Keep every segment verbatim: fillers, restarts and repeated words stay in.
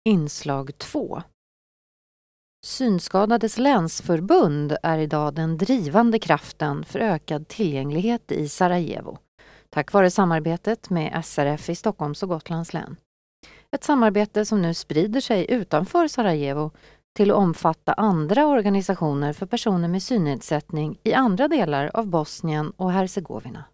Inslag två. Synskadades länsförbund är idag den drivande kraften för ökad tillgänglighet i Sarajevo, tack vare samarbetet med S R F i Stockholms och Gotlands län. Ett samarbete som nu sprider sig utanför Sarajevo till att omfatta andra organisationer för personer med synnedsättning i andra delar av Bosnien och Hercegovina.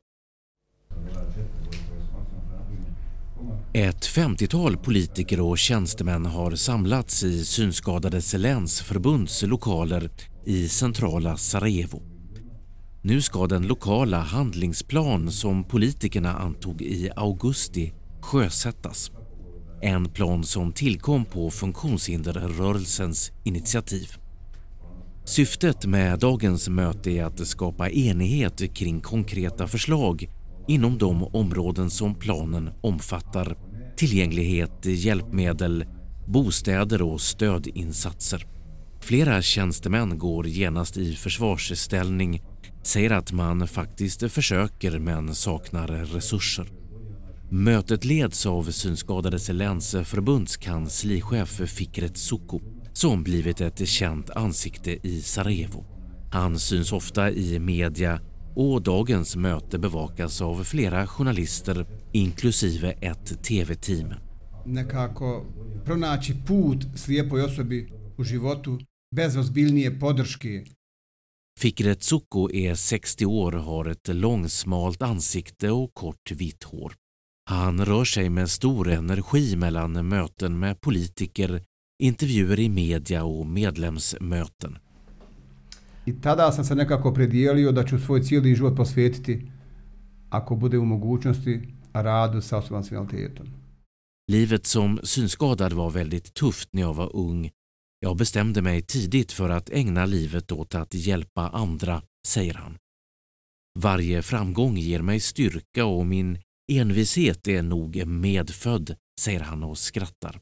Ett femtiotal politiker och tjänstemän har samlats i Synskadades länsförbunds lokaler i centrala Sarajevo. Nu ska den lokala handlingsplan som politikerna antog i augusti sjösättas. En plan som tillkom på funktionshinderrörelsens initiativ. Syftet med dagens möte är att skapa enighet kring konkreta förslag inom de områden som planen omfattar: tillgänglighet, hjälpmedel, bostäder och stödinsatser. Flera tjänstemän går genast i försvarsställning, säger att man faktiskt försöker men saknar resurser. Mötet leds av Synskadades länsförbunds kanslichef Fikret Suku, som blivit ett känt ansikte i Sarajevo. Han syns ofta i media och dagens möte bevakas av flera journalister, inklusive ett tv-team. Nekako pronaći put slijepoj osobi u životu bez ozbiljnije podrške. Fikret Suku är sextio år, har ett långsmalt ansikte och kort vitt hår. Han rör sig med stor energi mellan möten med politiker, intervjuer i media och medlemsmöten. I tada sam se nekako predijelio da ću svoj cijeli život posvetiti, ako bude u mogućnosti, radu sa osobama s invaliditetom. Livet som synskadad var väldigt tufft när jag var ung. Jag bestämde mig tidigt för att ägna livet åt att hjälpa andra, säger han. Varje framgång ger mig styrka och min envishet är nog medfödd, säger han och skrattar.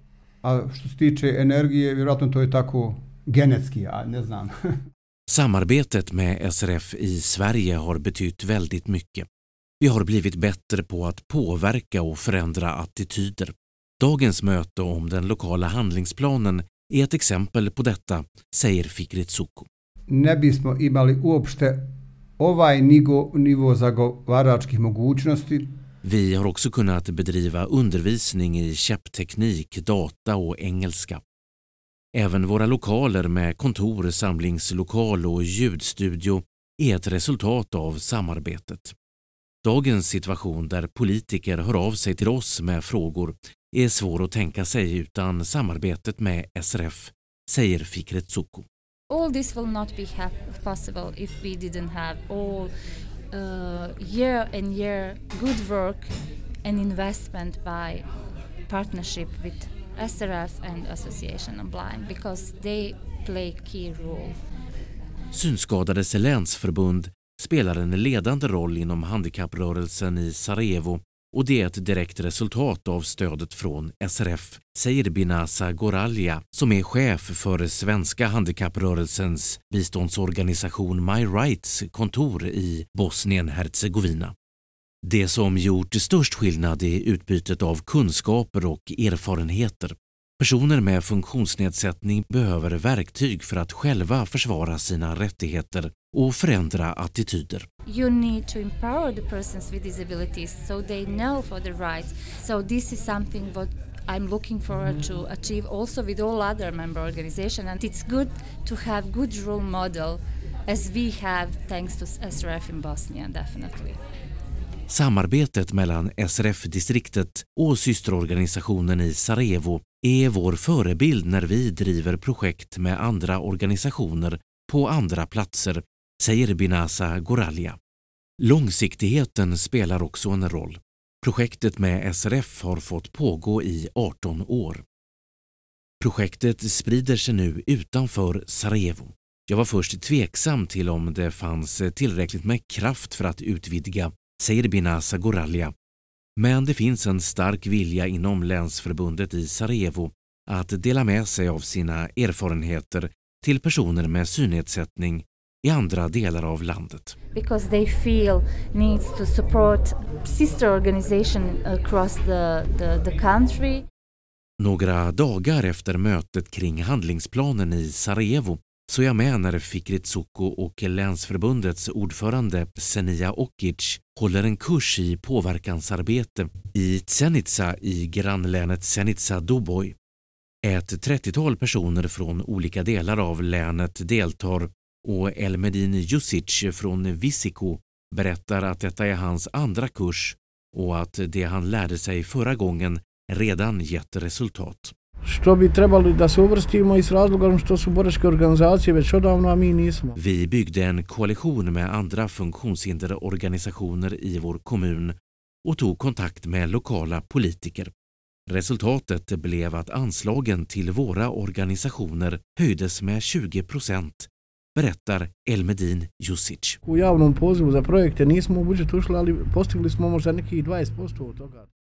A što se tiče energije, vjerojatno to je tako genetski, ja ne znam. Samarbetet med S R F i Sverige har betytt väldigt mycket. Vi har blivit bättre på att påverka och förändra attityder. Dagens möte om den lokala handlingsplanen är ett exempel på detta, säger Fikret Suku. Ne bismo imali uopšte ovaj nivo, nivo zagovaračkih mogućnosti. Vi har också kunnat bedriva undervisning i käppteknik, data och engelska. Även våra lokaler med kontor, samlingslokal och ljudstudio är ett resultat av samarbetet. Dagens situation där politiker hör av sig till oss med frågor är svår att tänka sig utan samarbetet med S R F, säger Fikret Suku. All this will not be hap- possible if we didn't have all uh, year and year good work and investment by partnership with S R F and Association of Blind, because they play key role. Synskadades länsförbund spelar en ledande roll inom handikapprörelsen i Sarajevo och det är ett direkt resultat av stödet från S R F, säger Binasa Goralja som är chef för svenska handikapprörelsens biståndsorganisation My Rights kontor i Bosnien-Hercegovina. Det som gjort störst skillnad är utbytet av kunskaper och erfarenheter. Personer med funktionsnedsättning behöver verktyg för att själva försvara sina rättigheter och förändra attityder. You need to empower the persons with disabilities so they know for the rights. So this is something what I'm looking forward to achieve also with all other member organizations, and it's good to have good role model as we have thanks to S R F in Bosnia, definitely. Samarbetet mellan S R F-distriktet och systerorganisationen i Sarajevo är vår förebild när vi driver projekt med andra organisationer på andra platser, säger Binasa Goralja. Långsiktigheten spelar också en roll. Projektet med S R F har fått pågå i arton år. Projektet sprider sig nu utanför Sarajevo. Jag var först tveksam till om det fanns tillräckligt med kraft för att utvidga, säger Binasa Goralja. Men det finns en stark vilja inom länsförbundet i Sarajevo att dela med sig av sina erfarenheter till personer med synnedsättning i andra delar av landet. Because they feel needs to support sister organization across the, the, the country. Några dagar efter mötet kring handlingsplanen i Sarajevo så är jag med när Fikret Suko och länsförbundets ordförande Senija Okic håller en kurs i påverkansarbete i Zenica i grannlänet Zenica-Doboj. Ett trettiotal personer från olika delar av länet deltar och Elmedin Jusic från Visiko berättar att detta är hans andra kurs och att det han lärde sig förra gången redan gett resultat. Što bi trebali da se uvrstimo iz razloga što su boračke organizacije već odavno, a mi nismo. Vi byggde en koalition med andra funktionshinderorganisationer i vår kommun och tog kontakt med lokala politiker. Resultatet blev att anslagen till våra organisationer höjdes med tjugo procent, berättar Elmedin Jusic. U javnom pozivu za projekte nismo u budžet ušli, ali postigli smo možda neki dvadeset posto od toga.